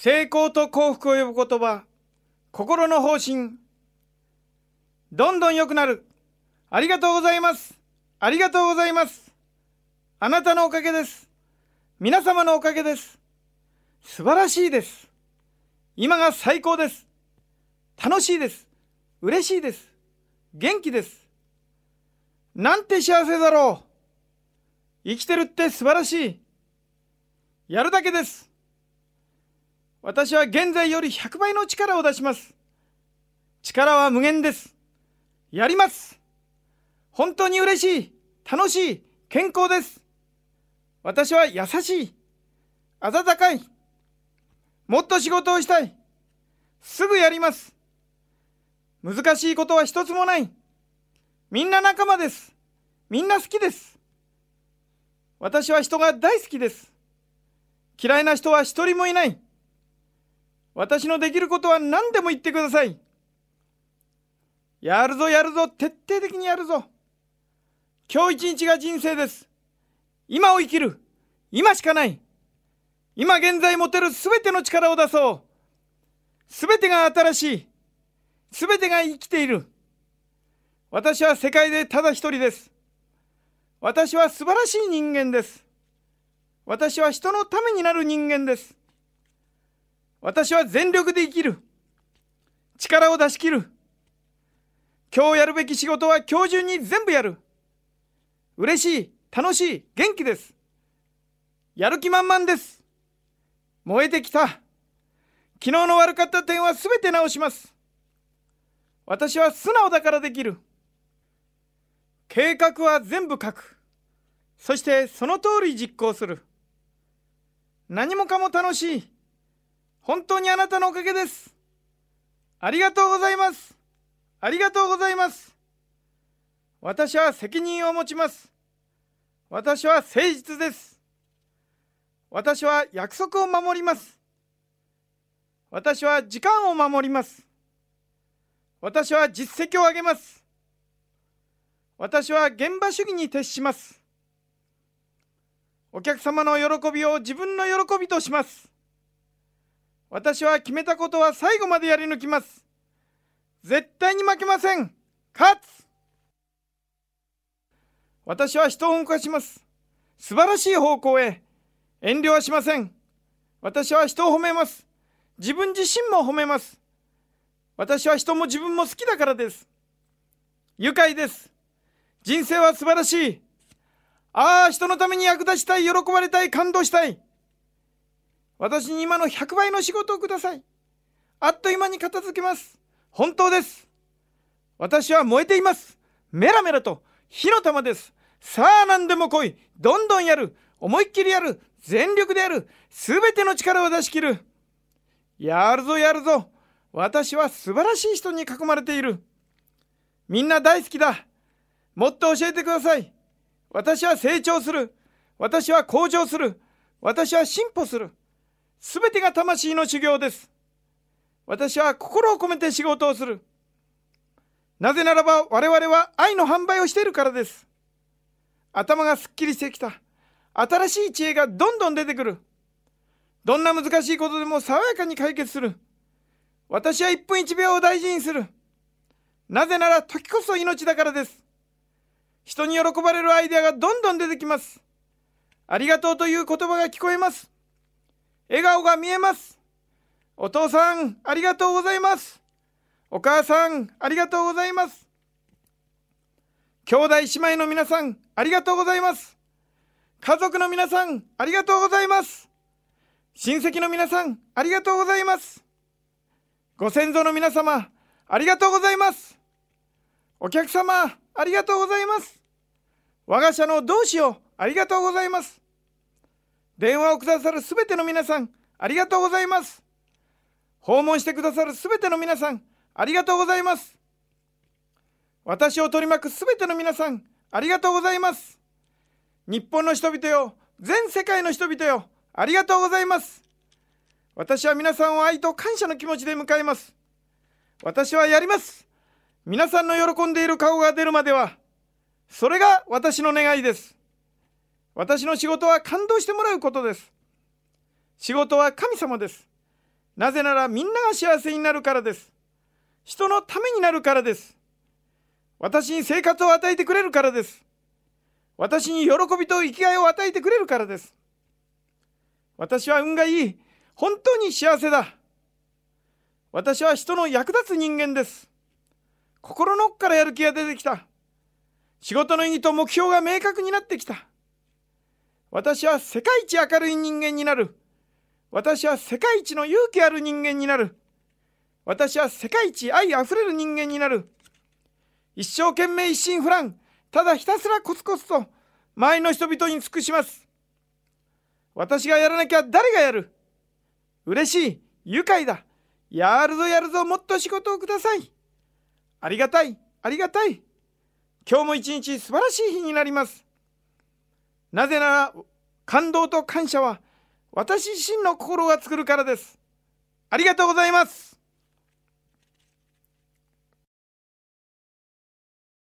成功と幸福を呼ぶ言葉、心の方針。どんどん良くなる。ありがとうございます。ありがとうございます。あなたのおかげです。皆様のおかげです。素晴らしいです。今が最高です。楽しいです。嬉しいです。元気です。なんて幸せだろう。生きてるって素晴らしい。やるだけです。私は現在より100倍の力を出します。力は無限です。やります。本当に嬉しい、楽しい、健康です。私は優しい、温かい。もっと仕事をしたい。すぐやります。難しいことは一つもない。みんな仲間です。みんな好きです。私は人が大好きです。嫌いな人は一人もいない。私のできることは何でも言ってください。やるぞやるぞ、徹底的にやるぞ。今日一日が人生です。今を生きる。今しかない。今現在持てるすべての力を出そう。すべてが新しい。すべてが生きている。私は世界でただ一人です。私は素晴らしい人間です。私は人のためになる人間です。私は全力で生きる。力を出し切る。今日やるべき仕事は今日中に全部やる。嬉しい、楽しい、元気です。やる気満々です。燃えてきた。昨日の悪かった点はすべて直します。私は素直だからできる。計画は全部書く。そしてその通り実行する。何もかも楽しい。本当にあなたのおかげです。ありがとうございます。ありがとうございます。私は責任を持ちます。私は誠実です。私は約束を守ります。私は時間を守ります。私は実績を上げます。私は現場主義に徹します。お客様の喜びを自分の喜びとします。私は決めたことは最後までやり抜きます。絶対に負けません。勝つ。私は人を動かします。素晴らしい方向へ。遠慮はしません。私は人を褒めます。自分自身も褒めます。私は人も自分も好きだからです。愉快です。人生は素晴らしい。人のために役立ちたい、喜ばれたい、感動したい。私に今の100倍の仕事をください。あっという間に片付けます。本当です。私は燃えています。メラメラと火の玉です。さあ何でも来い。どんどんやる。思いっきりやる。全力でやる。すべての力を出し切る。やるぞやるぞ。私は素晴らしい人に囲まれている。みんな大好きだ。もっと教えてください。私は成長する。私は向上する。私は進歩する。すべてが魂の修行です。私は心を込めて仕事をする。なぜならば我々は愛の販売をしているからです。頭がすっきりしてきた。新しい知恵がどんどん出てくる。どんな難しいことでも爽やかに解決する。私は1分1秒を大事にする。なぜなら時こそ命だからです。人に喜ばれるアイデアがどんどん出てきます。ありがとうという言葉が聞こえます。笑顔が見えます。お父さん、ありがとうございます。お母さん、ありがとうございます。兄弟姉妹の皆さん、ありがとうございます。家族の皆さん、ありがとうございます。親戚の皆さん、ありがとうございます。ご先祖の皆様、ありがとうございます。お客様、ありがとうございます。我が社の同志をありがとうございます。電話をくださるすべての皆さん、ありがとうございます。訪問してくださるすべての皆さん、ありがとうございます。私を取り巻くすべての皆さん、ありがとうございます。日本の人々よ、全世界の人々よ、ありがとうございます。私は皆さんを愛と感謝の気持ちで迎えます。私はやります。皆さんの喜んでいる顔が出るまでは、それが私の願いです。私の仕事は感動してもらうことです。仕事は神様です。 なぜならみんなが幸せになるからです。人のためになるからです。私に生活を与えてくれるからです。私に喜びと生きがいを与えてくれるからです。私は運がいい。本当に幸せだ。私は人の役立つ人間です。心の奥からやる気が出てきた。仕事の意義と目標が明確になってきた。私は世界一明るい人間になる。私は世界一の勇気ある人間になる。私は世界一愛あふれる人間になる。一生懸命一心不乱、ただひたすらコツコツと周りの人々に尽くします。私がやらなきゃ誰がやる。嬉しい、愉快だ。やるぞやるぞ、もっと仕事をください。ありがたい、ありがたい。今日も一日素晴らしい日になります。なぜなら感動と感謝は私自身の心が作るからです。ありがとうございます。